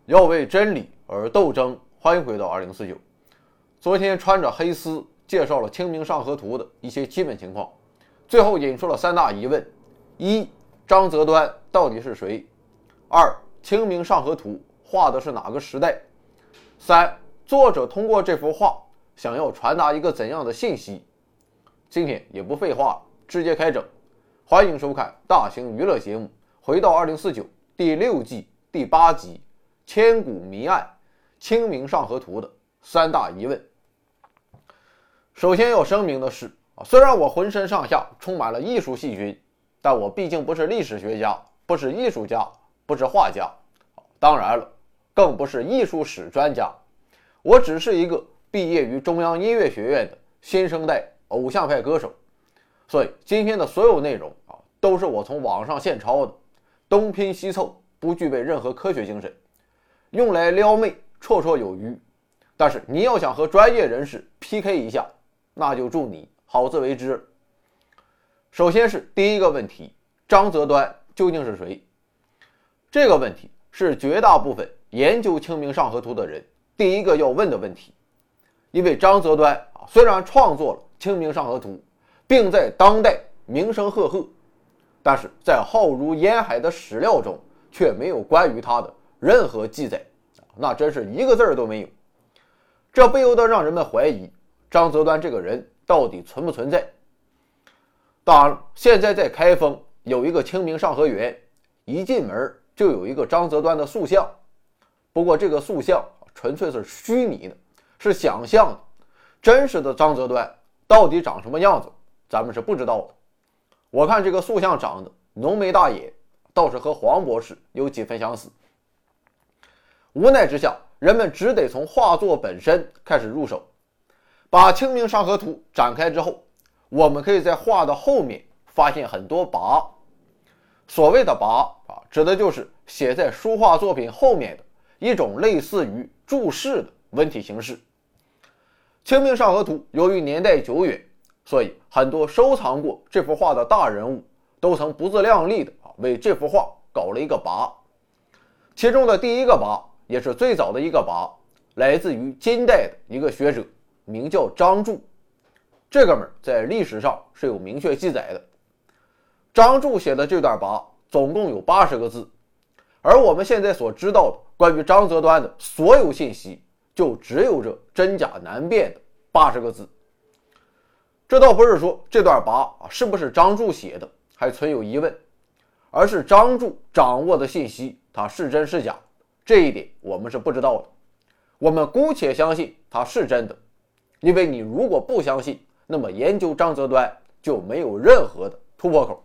要为真理而斗争。欢迎回到2049。昨天穿着黑丝介绍了《清明上河图》的一些基本情况，最后引出了三大疑问：一、张择端到底是谁？二、《清明上河图》画的是哪个时代？三、作者通过这幅画想要传达一个怎样的信息？今天也不废话，直接开整。欢迎收看大型娱乐节目《回到2049》第6季第8集《千古谜案：清明上河图》的三大疑问。首先要声明的是，虽然我浑身上下充满了艺术细菌，但我毕竟不是历史学家，不是艺术家，不是画家，当然了，更不是艺术史专家。我只是一个毕业于中央音乐学院的新生代偶像派歌手，所以今天的所有内容都是我从网上现抄的，东拼西凑，不具备任何科学精神，用来撩妹绰绰有余。但是你要想和专业人士 PK 一下，那就祝你好自为之。首先是第一个问题，张择端究竟是谁？这个问题是绝大部分研究《清明上河图》的人第一个要问的问题。因为张择端虽然创作了《清明上河图》，并在当代名声赫赫，但是在浩如烟海的史料中却没有关于他的任何记载，那真是一个字都没有。这不由得让人们怀疑张择端这个人到底存不存在。当然，现在在开封有一个清明上河园，一进门就有一个张择端的塑像，不过这个塑像纯粹是虚拟的，是想象的，真实的张择端到底长什么样子咱们是不知道的。我看这个塑像长得浓眉大眼，倒是和黄博士有几分相似。无奈之下，人们只得从画作本身开始入手。把《清明上河图》展开之后，我们可以在画的后面发现很多跋。所谓的跋指的就是写在书画作品后面的一种类似于注释的文体形式。《清明上河图》由于年代久远，所以很多收藏过这幅画的大人物都曾不自量力的为这幅画搞了一个跋。其中的第一个跋，也是最早的一个跋，来自于金代的一个学者，名叫张著。这哥们在历史上是有明确记载的。张著写的这段跋总共有80个字，而我们现在所知道的关于张择端的所有信息，就只有这真假难辨的80个字。这倒不是说这段跋是不是张著写的还存有疑问，而是张著掌握的信息它是真是假，这一点我们是不知道的。我们姑且相信它是真的，因为你如果不相信，那么研究张择端就没有任何的突破口。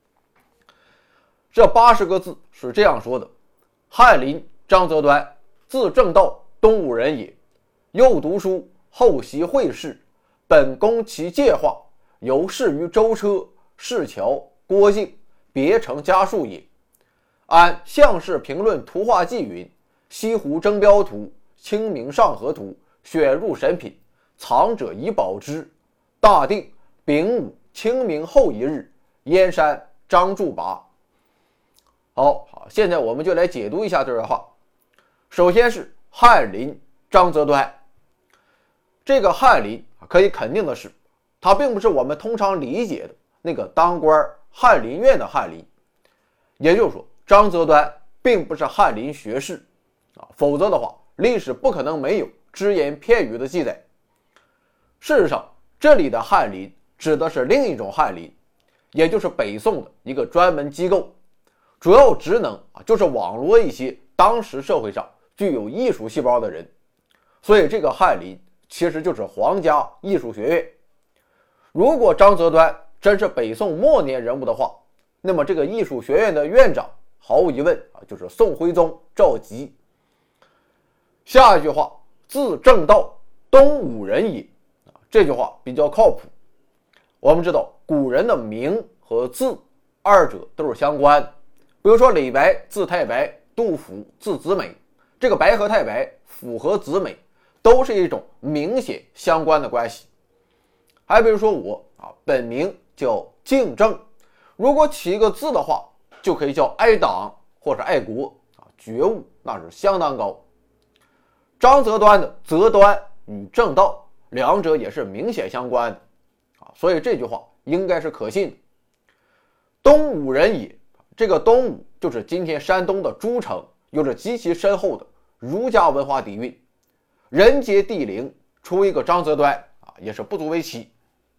这80个字是这样说的：翰林张择端，字正道，东吴人也。幼读书，后习会试，本攻其介画，由仕于舟车、市桥、郭靖，别成家数也。按项氏评论图画记云：西湖征标图、清明上河图选入神品，藏者以保之。大定丙午清明后一日，燕山张著跋。好，现在我们就来解读一下这段话。首先是翰林张择端。这个翰林可以肯定的是，他并不是我们通常理解的那个当官翰林院的翰林，也就是说张择端并不是翰林学士否则的话历史不可能没有只言片语的记载。事实上，这里的翰林指的是另一种翰林，也就是北宋的一个专门机构，主要职能就是网罗一些当时社会上具有艺术细胞的人，所以这个翰林其实就是皇家艺术学院。如果张择端真是北宋末年人物的话，那么这个艺术学院的院长毫无疑问就是宋徽宗赵佶。下一句话，字正道，东吴人也，这句话比较靠谱。我们知道古人的名和字二者都是相关的，比如说李白字太白，杜甫字子美，这个白和太白，甫和子美都是一种明显相关的关系。还比如说我本名叫敬正，如果起一个字的话，就可以叫爱党或者爱国，觉悟那是相当高。张择端的择端与正道两者也是明显相关的所以这句话应该是可信的。东吴人也，这个东吴就是今天山东的诸城，有着极其深厚的儒家文化底蕴，人杰地灵，出一个张择端也是不足为奇。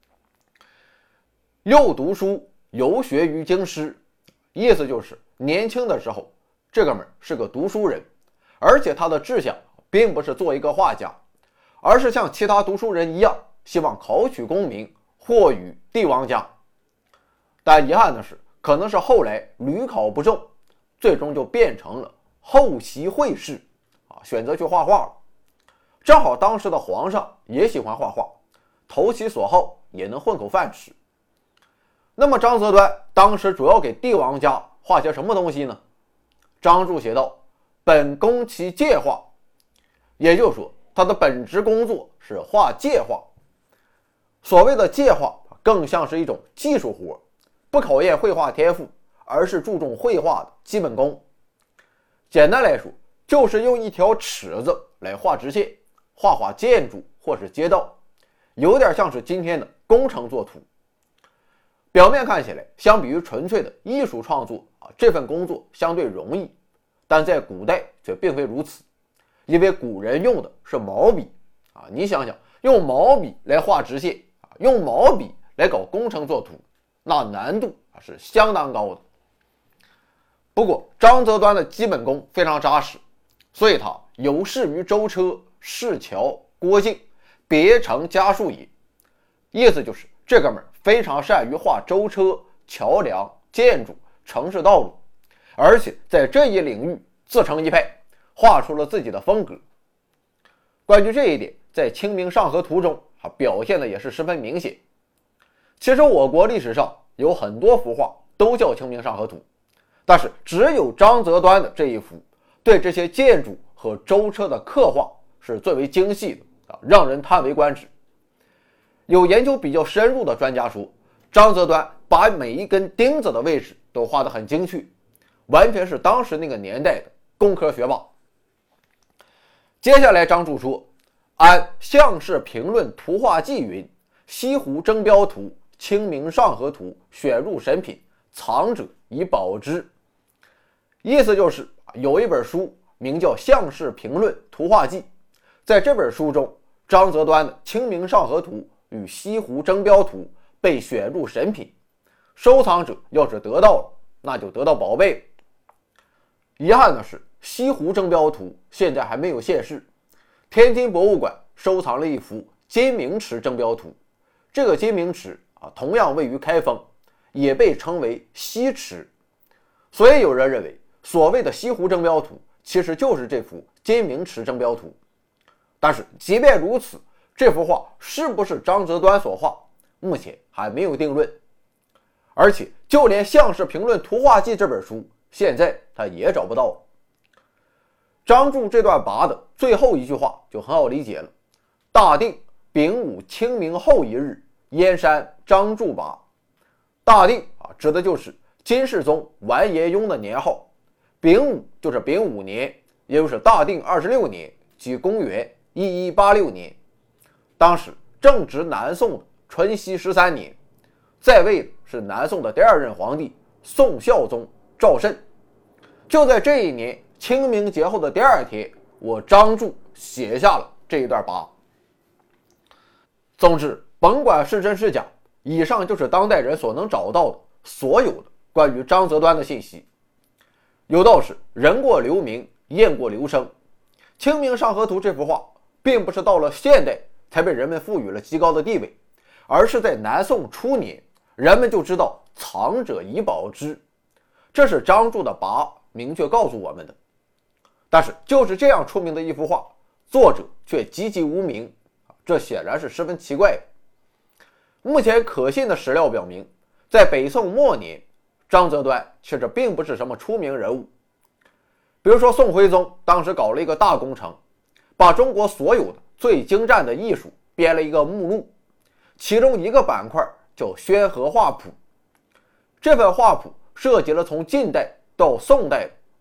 又读书游学于京师，意思就是年轻的时候这哥们是个读书人，而且他的志向并不是做一个画家，而是像其他读书人一样，希望考取功名，或与帝王家。但遗憾的是，可能是后来屡考不中，最终就变成了后习会试选择去画画了。正好当时的皇上也喜欢画画，投其所好，也能混口饭吃。那么张择端当时主要给帝王家画些什么东西呢？张著写道：本宫其介画，也就是说他的本职工作是画介画。所谓的介画更像是一种技术活，不考验绘画天赋，而是注重绘画的基本功。简单来说，就是用一条尺子来画直线，画建筑或是街道，有点像是今天的工程作图。表面看起来，相比于纯粹的艺术创作这份工作相对容易，但在古代却并非如此，因为古人用的是毛笔你想想，用毛笔来画直线，用毛笔来搞工程作图，那难度是相当高的。不过张择端的基本功非常扎实，所以他有事于舟车、市桥、郭境，别成家数也。意思就是这哥们非常善于画舟车、桥梁、建筑、城市道路，而且在这一领域自成一派，画出了自己的风格。关于这一点，在《清明上河图》中表现的也是十分明显。其实我国历史上有很多幅画都叫《清明上河图》，但是只有张择端的这一幅对这些建筑和舟车的刻画是最为精细的让人叹为观止。有研究比较深入的专家说，张择端把每一根钉子的位置都画得很精确，完全是当时那个年代的工科学霸。接下来张著说，按项氏评论图画记云，西湖征标图、清明上河图选入神品，藏者以保之。意思就是有一本书名叫《项氏评论图画记》，在这本书中，张择端的清明上河图与西湖征标图被选入神品，收藏者要是得到了，那就得到宝贝了。遗憾的是，西湖征标图现在还没有现世，天津博物馆收藏了一幅金明池征标图，这个金明池同样位于开封，也被称为西池，所以有人认为所谓的西湖征标图其实就是这幅金明池征标图。但是即便如此，这幅画是不是张择端所画，目前还没有定论。而且就连《项氏评论图画记》这本书，现在他也找不到了。张著这段跋的最后一句话就很好理解了：大定丙午清明后一日，燕山张著跋。大定指的就是金世宗完颜雍的年号，丙午就是丙午年，也就是大定26年，即公元1186年。当时正值南宋的淳熙13年，在位的是南宋的第二任皇帝宋孝宗赵慎。就在这一年清明节后的第二天，我张著写下了这一段跋。总之，甭管是真是假，以上就是当代人所能找到的所有的关于张择端的信息。有道是人过留名，雁过留声。清明上河图这幅画并不是到了现代才被人们赋予了极高的地位，而是在南宋初年，人们就知道藏者以保之，这是张著的跋明确告诉我们的。但是就是这样出名的一幅画，作者却籍籍无名，这显然是十分奇怪的。目前可信的史料表明，在北宋末年，张择端其实并不是什么出名人物。比如说宋徽宗当时搞了一个大工程，把中国所有的最精湛的艺术编了一个目录，其中一个板块叫《宣和画谱》。这份画谱涉及了从晋代到宋代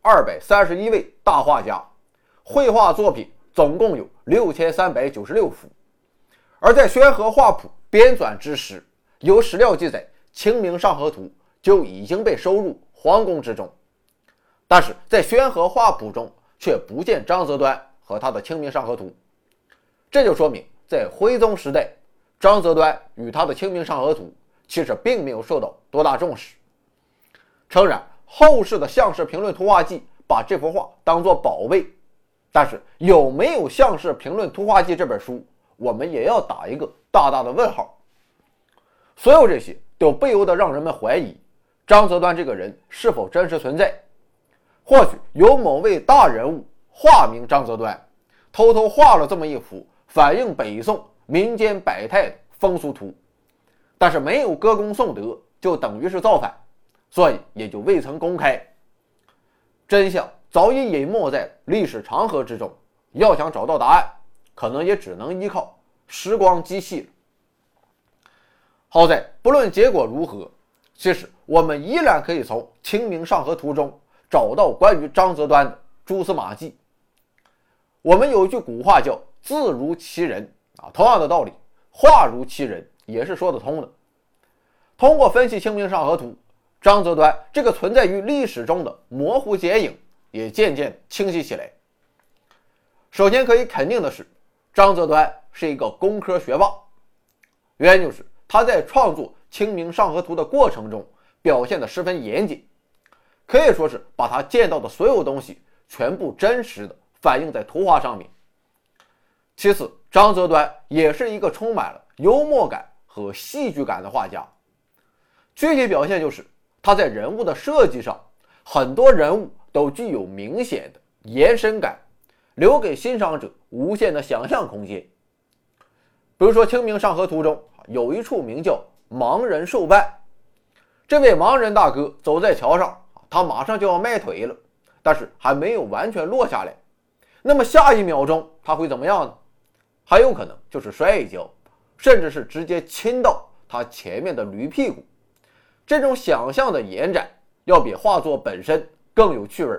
231位大画家，绘画作品总共有6396幅。而在宣和画谱编纂之时，有史料记载，《清明上河图》就已经被收入皇宫之中，但是在宣和画谱中却不见张择端和他的《清明上河图》，这就说明在徽宗时代，张择端与他的《清明上河图》其实并没有受到多大重视。诚然，后世的项氏评论图画记把这幅画当作宝贝，但是有没有项氏评论图画记这本书，我们也要打一个大大的问号。所有这些都不由得让人们怀疑张择端这个人是否真实存在。或许有某位大人物化名张择端，偷偷画了这么一幅反映北宋民间百态的风俗图，但是没有歌功颂德，就等于是造反，所以也就未曾公开。真相早已隐没在历史长河之中，要想找到答案，可能也只能依靠时光机器了。好在不论结果如何，其实我们依然可以从《清明上河图》中找到关于张择端的蛛丝马迹。我们有一句古话叫字如其人同样的道理，画如其人也是说得通的。通过分析《清明上河图》，张择端这个存在于历史中的模糊剪影也渐渐清晰起来。首先可以肯定的是，张择端是一个工科学霸，原因就是他在创作《清明上河图》的过程中表现得十分严谨，可以说是把他见到的所有东西全部真实的反映在图画上面。其次，张择端也是一个充满了幽默感和戏剧感的画家。具体表现就是他在人物的设计上，很多人物都具有明显的延伸感，留给欣赏者无限的想象空间。比如说《清明上河图》中有一处名叫盲人受伴，这位盲人大哥走在桥上，他马上就要迈腿了，但是还没有完全落下来，那么下一秒钟他会怎么样呢？还有可能就是摔一跤，甚至是直接亲到他前面的驴屁股。这种想象的延展要比画作本身更有趣味。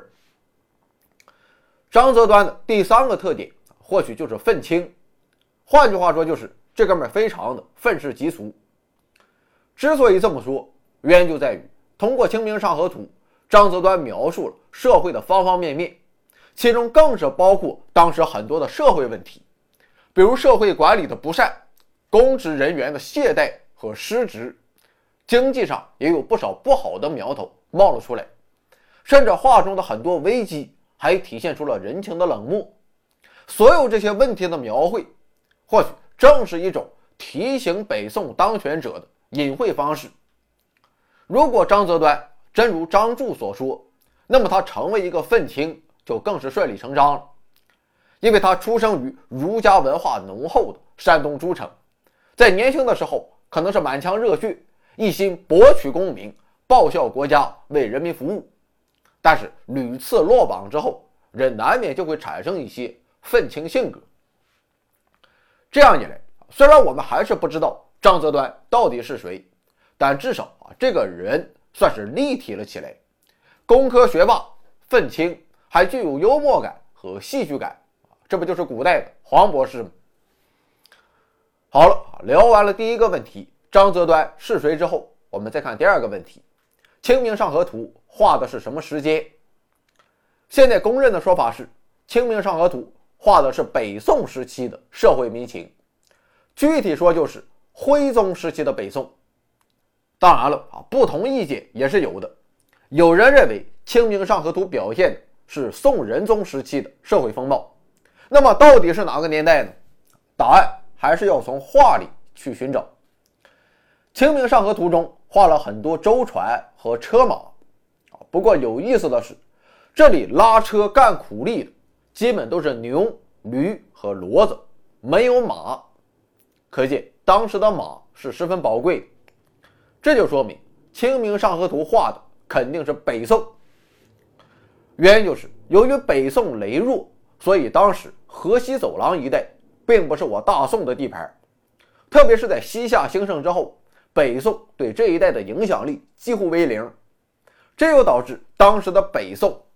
张择端的第三个特点或许就是愤青，换句话说就是这哥们非常的愤世嫉俗。之所以这么说，原因就在于通过《清明上河图》，张择端描述了社会的方方面面，其中更是包括当时很多的社会问题，比如社会管理的不善，公职人员的懈怠和失职，经济上也有不少不好的苗头冒了出来，甚至画中的很多危机还体现出了人情的冷漠。所有这些问题的描绘，或许正是一种提醒北宋当权者的隐晦方式。如果张择端真如张著所说，那么他成为一个愤青就更是顺理成章了，因为他出生于儒家文化浓厚的山东诸城，在年轻的时候可能是满腔热血，一心博取功名，报效国家，为人民服务，但是屡次落榜之后，人难免就会产生一些愤青性格。这样一来，虽然我们还是不知道张择端到底是谁，但至少这个人算是立体了起来，工科学霸、愤青，还具有幽默感和戏剧感，这不就是古代的黄博士吗？好了，聊完了第一个问题，张择端是谁之后，我们再看第二个问题，清明上河图画的是什么时间？现在公认的说法是，清明上河图画的是北宋时期的社会民情，具体说就是徽宗时期的北宋。当然了，不同意见也是有的，有人认为清明上河图表现的是宋仁宗时期的社会风貌，那么到底是哪个年代呢？答案还是要从画里去寻找。清明上河图中画了很多舟船和车马，不过有意思的是，这里拉车干苦力的基本都是牛、驴和骡子，没有马，可见当时的马是十分宝贵的。这就说明清明上河图画的肯定是北宋。原因就是由于北宋羸弱，所以当时河西走廊一带并不是我大宋的地盘，特别是在西夏兴盛之后，北宋对这一带的影响力几乎为零，这又导致当时的北宋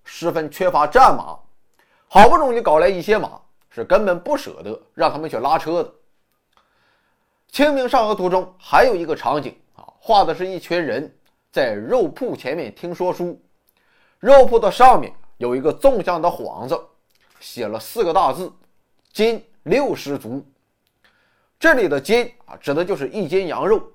十分缺乏战马，好不容易搞来一些马，是根本不舍得让他们去拉车的。清明上河图中还有一个场景画的是一群人在肉铺前面听说书，肉铺的上面有一个纵向的幌子，写了4个大字：斤60足。这里的斤指的就是1斤羊肉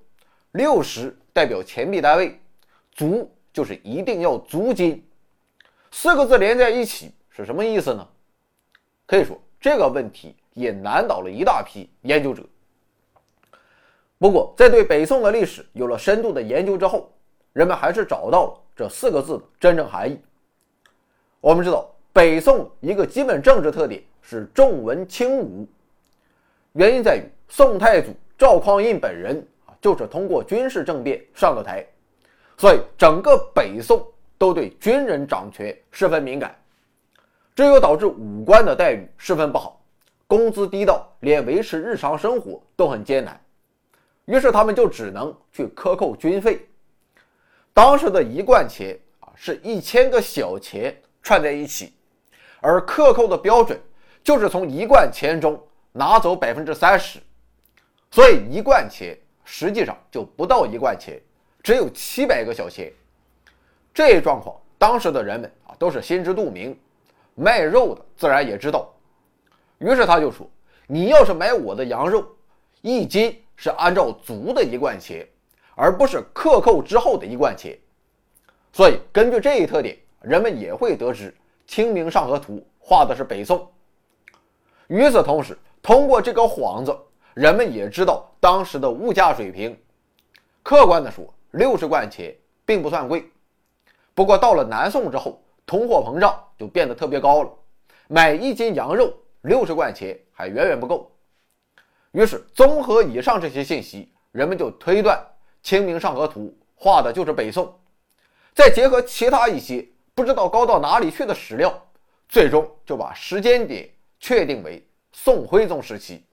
，60代表钱币单位，足就是一定要足斤。4个字连在一起是什么意思呢？可以说这个问题也难倒了一大批研究者。不过在对北宋的历史有了深度的研究之后，人们还是找到了这4个字的真正含义。我们知道北宋一个基本政治特点是重文轻武，原因在于宋太祖赵匡胤本人就是通过军事政变上的台，所以整个北宋都对军人掌权十分敏感，这又导致武官的待遇十分不好，工资低到连维持日常生活都很艰难，于是他们就只能去克扣军费。当时的一贯钱是1000个小钱串在一起，而克扣的标准就是从一贯钱中拿走30%，所以一贯钱实际上就不到一贯钱，只有700个小钱。这一状况当时的人们都是心知肚明，卖肉的自然也知道。于是他就说，你要是买我的羊肉，1斤是按照足的一贯钱，而不是克扣之后的一贯钱。所以根据这一特点，人们也会得知清明上河图画的是北宋。与此同时，通过这个幌子，人们也知道当时的物价水平。客观的说，60贯钱并不算贵，不过到了南宋之后，通货膨胀就变得特别高了，买1斤羊肉60贯钱还远远不够。于是综合以上这些信息，人们就推断清明上河图画的就是北宋，再结合其他一些不知道高到哪里去的史料，最终就把时间点确定为宋徽宗时期。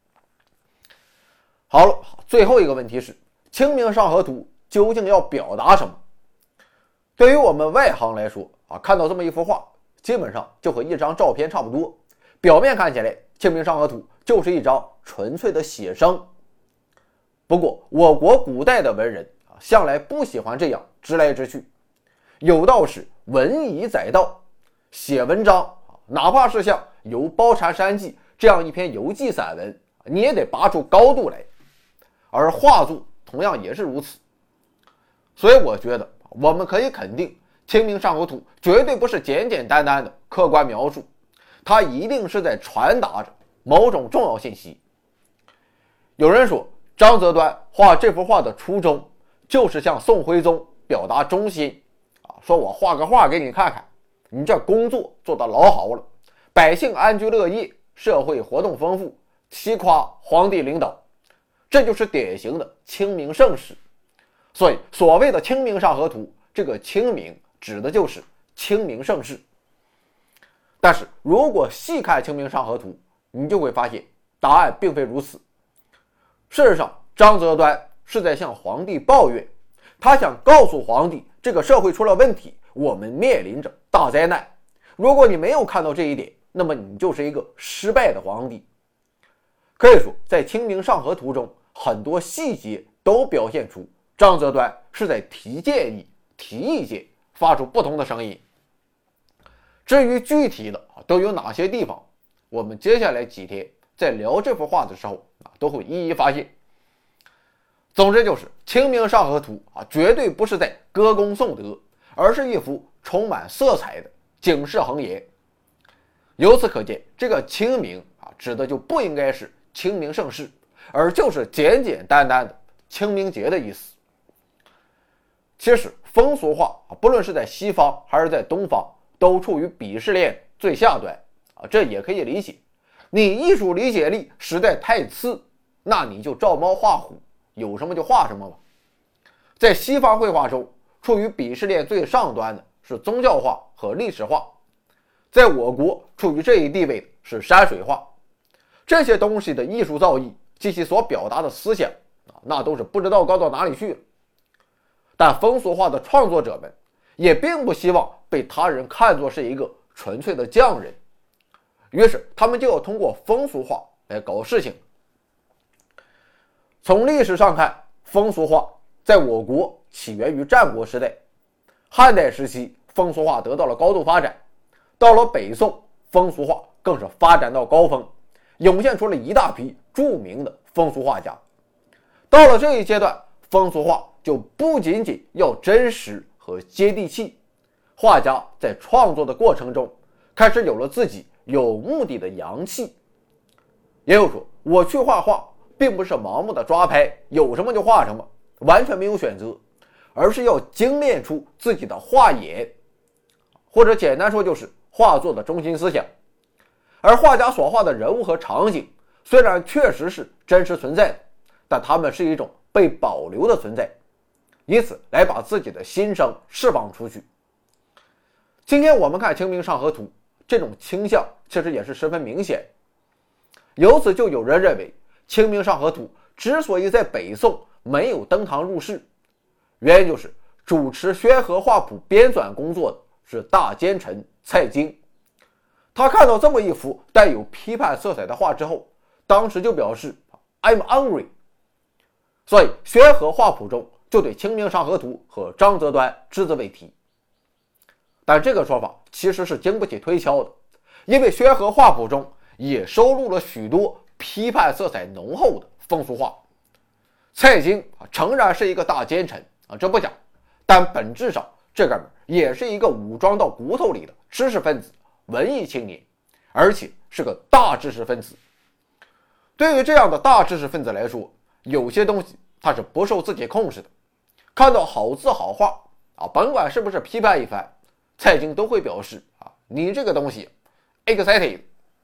好了，最后一个问题是，清明上河图究竟要表达什么？对于我们外行来说看到这么一幅画，基本上就和一张照片差不多，表面看起来清明上河图就是一张纯粹的写生。不过我国古代的文人向来不喜欢这样直来直去，有道是文以载道，写文章哪怕是像《游褒禅山记》这样一篇游记散文，你也得拔出高度来，而画作同样也是如此。所以我觉得我们可以肯定，清明上河图绝对不是简简单单的客观描述，它一定是在传达着某种重要信息。有人说张择端画这幅画的初衷就是向宋徽宗表达忠心，说我画个画给你看看，你这工作做得老好了，百姓安居乐业，社会活动丰富，西夸皇帝领导，这就是典型的清明盛世。所以所谓的清明上河图，这个清明指的就是清明盛世。但是如果细看清明上河图，你就会发现答案并非如此。事实上，张择端是在向皇帝抱怨，他想告诉皇帝，这个社会出了问题，我们面临着大灾难。如果你没有看到这一点，那么你就是一个失败的皇帝。可以说，在清明上河图中，很多细节都表现出张择端是在提建议、提意见，发出不同的声音。至于具体的都有哪些地方，我们接下来几天在聊这幅画的时候都会一一发现。总之就是清明上河图绝对不是在歌功颂德，而是一幅充满色彩的警示恒言。由此可见，这个清明指的就不应该是清明盛世，而就是简简单单的清明节的意思。其实风俗画不论是在西方还是在东方，都处于鄙视链最下端这也可以理解。你艺术理解力实在太次，那你就照猫画虎，有什么就画什么吧。在西方绘画中，处于鄙视链最上端的是宗教画和历史画，在我国处于这一地位的是山水画。这些东西的艺术造诣及其所表达的思想那都是不知道高到哪里去了。但风俗画的创作者们也并不希望被他人看作是一个纯粹的匠人，于是他们就要通过风俗化来搞事情。从历史上看，风俗化在我国起源于战国时代，汉代时期风俗化得到了高度发展，到了北宋，风俗化更是发展到高峰，涌现出了一大批著名的风俗画家。到了这一阶段，风俗画就不仅仅要真实和接地气，画家在创作的过程中开始有了自己有目的的洋气。也有说，我去画画并不是盲目的抓拍，有什么就画什么，完全没有选择，而是要精炼出自己的画眼，或者简单说就是画作的中心思想。而画家所画的人物和场景虽然确实是真实存在的，但他们是一种被保留的存在，以此来把自己的心声释放出去。今天我们看《清明上河图》，这种倾向其实也是十分明显。由此就有人认为，《清明上河图》之所以在北宋没有登堂入室，原因就是主持宣和画谱编纂工作的是大奸臣蔡京。他看到这么一幅带有批判色彩的画之后，当时就表示 I'm angry， 所以宣和画谱中就对《清明上河图》和张择端只字未提。但这个说法其实是经不起推敲的，因为宣和画谱中也收录了许多批判色彩浓厚的风俗画。蔡京诚然是一个大奸臣这不假，但本质上这哥们也是一个武装到骨头里的知识分子、文艺青年，而且是个大知识分子。对于这样的大知识分子来说，有些东西他是不受自己控制的，看到好字好画甭管是不是批判一番，蔡京都会表示你这个东西 excited。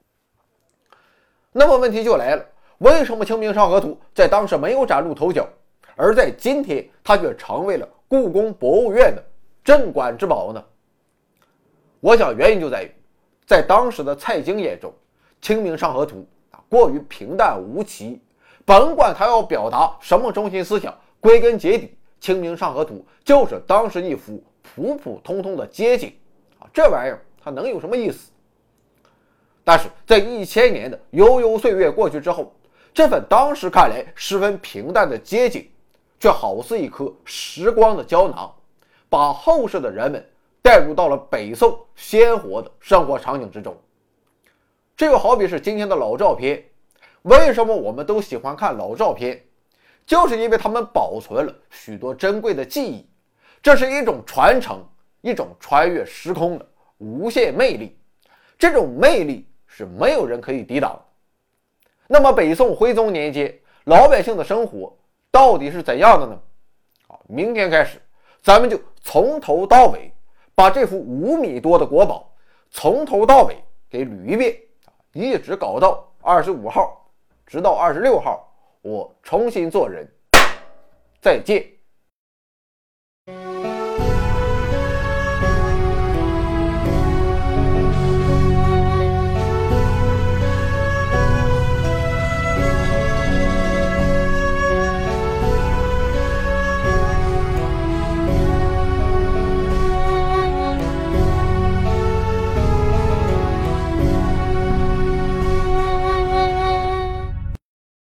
那么问题就来了，为什么《清明上河图》在当时没有崭露头角，而在今天它却成为了故宫博物院的镇馆之宝呢？我想原因就在于，在当时的蔡京眼中，《清明上河图》过于平淡无奇，甭管他要表达什么中心思想，归根结底，《清明上河图》就是当时一幅普普通通的街景这玩意儿它能有什么意思？但是在1000年的悠悠岁月过去之后，这份当时看来十分平淡的街景，却好似一颗时光的胶囊，把后世的人们带入到了北宋鲜活的生活场景之中。这就好比是今天的老照片，为什么我们都喜欢看老照片？就是因为他们保存了许多珍贵的记忆，这是一种传承，一种穿越时空的无限魅力，这种魅力是没有人可以抵挡的。那么北宋徽宗年间老百姓的生活到底是怎样的呢？明天开始咱们就从头到尾把这幅5米多的国宝从头到尾给捋一遍，一直搞到25号，直到26号我重新做人。再见。